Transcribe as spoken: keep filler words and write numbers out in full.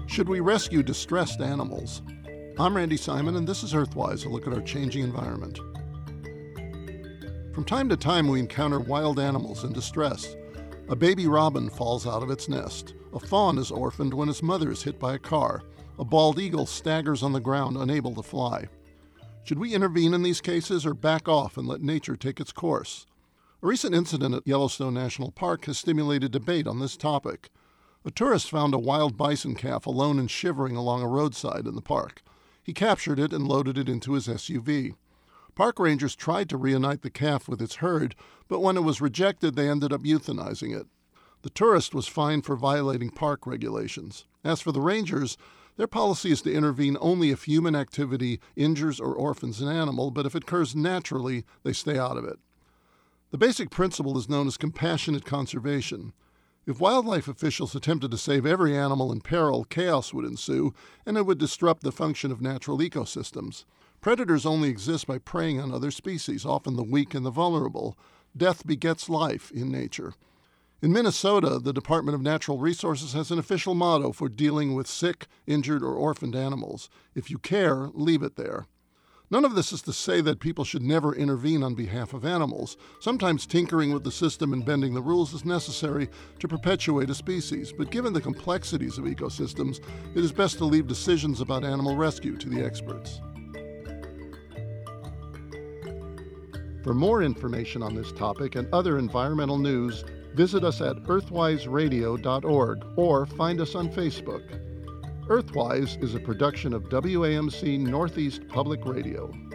Should we rescue distressed animals? I'm Randy Simon, and this is Earthwise, a look at our changing environment. From time to time, we encounter wild animals in distress. A baby robin falls out of its nest. A fawn is orphaned when its mother is hit by a car. A bald eagle staggers on the ground, unable to fly. Should we intervene in these cases or back off and let nature take its course? A recent incident at Yellowstone National Park has stimulated debate on this topic. A tourist found a wild bison calf alone and shivering along a roadside in the park. He captured it and loaded it into his S U V. Park rangers tried to reunite the calf with its herd, but when it was rejected, they ended up euthanizing it. The tourist was fined for violating park regulations. As for the rangers, their policy is to intervene only if human activity injures or orphans an animal, but if it occurs naturally, they stay out of it. The basic principle is known as compassionate conservation. If wildlife officials attempted to save every animal in peril, chaos would ensue, and it would disrupt the function of natural ecosystems. Predators only exist by preying on other species, often the weak and the vulnerable. Death begets life in nature. In Minnesota, the Department of Natural Resources has an official motto for dealing with sick, injured, or orphaned animals. If you care, leave it there. None of this is to say that people should never intervene on behalf of animals. Sometimes tinkering with the system and bending the rules is necessary to perpetuate a species, but given the complexities of ecosystems, it is best to leave decisions about animal rescue to the experts. For more information on this topic and other environmental news, visit us at earthwise radio dot org or find us on Facebook. Earthwise is a production of W A M C Northeast Public Radio.